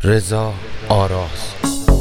رضا آراز.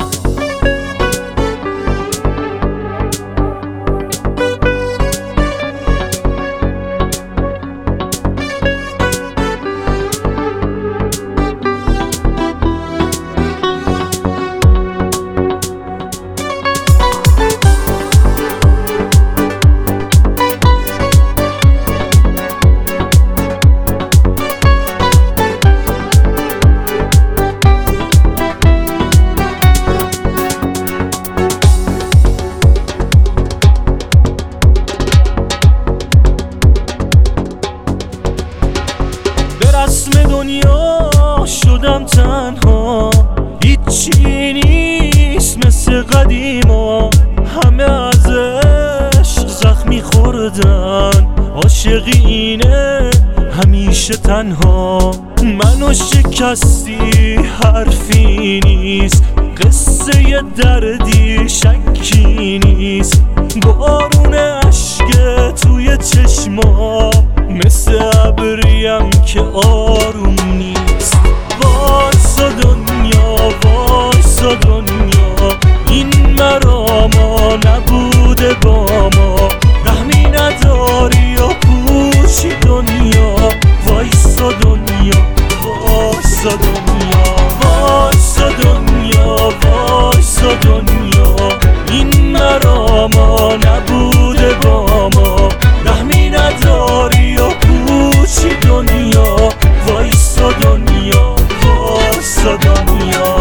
رسم دنیا شدم تنها، هیچی نیست مثل قدیما. همه ازش زخمی خوردن، عاشقی اینه همیشه تنها. منو شکستی حرفی نیست، قصه دردی شکی نیست. بارون عشق توی چشما مثل ابریم که آروم نیست. وایسا دنیا، وایسا دنیا، این مراما نبوده با ما. رحمی نداری یا پوچی دنیا. وایسا دنیا، وایسا دنیا، وایسا دنیا، وایسا دنیا، این مراما نبوده با ما. رحمی نداری یا پوچی دنیا. وایسا دنیا، وایسا دنیا.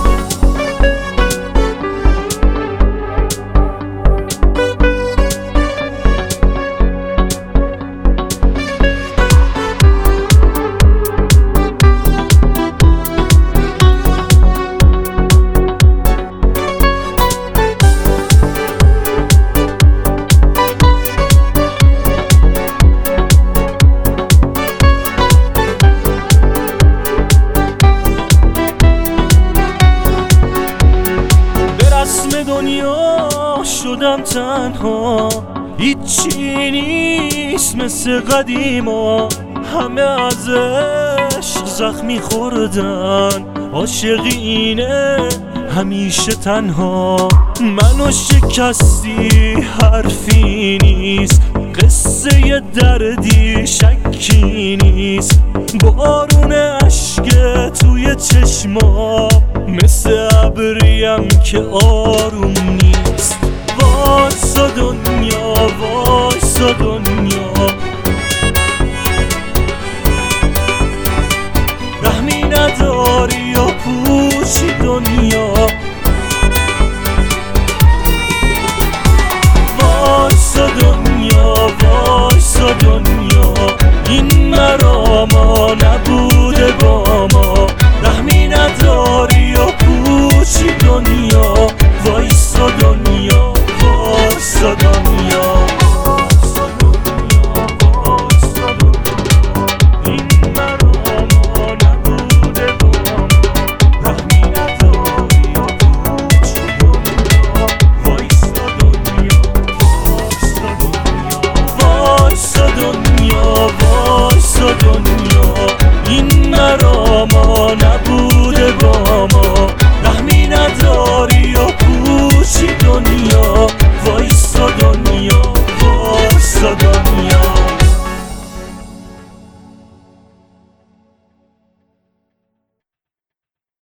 دنیا شدم تنها، هیچی نیست مثل قدیما. همه ازش زخمی خوردن، عاشقی اینه همیشه تنها. منو شکستی حرفی نیست، قصه دردی شکی نیست. بارون عشق توی چشما مثل ابریم که آروم نیست. وایسا دنیا، وایسا دنیا،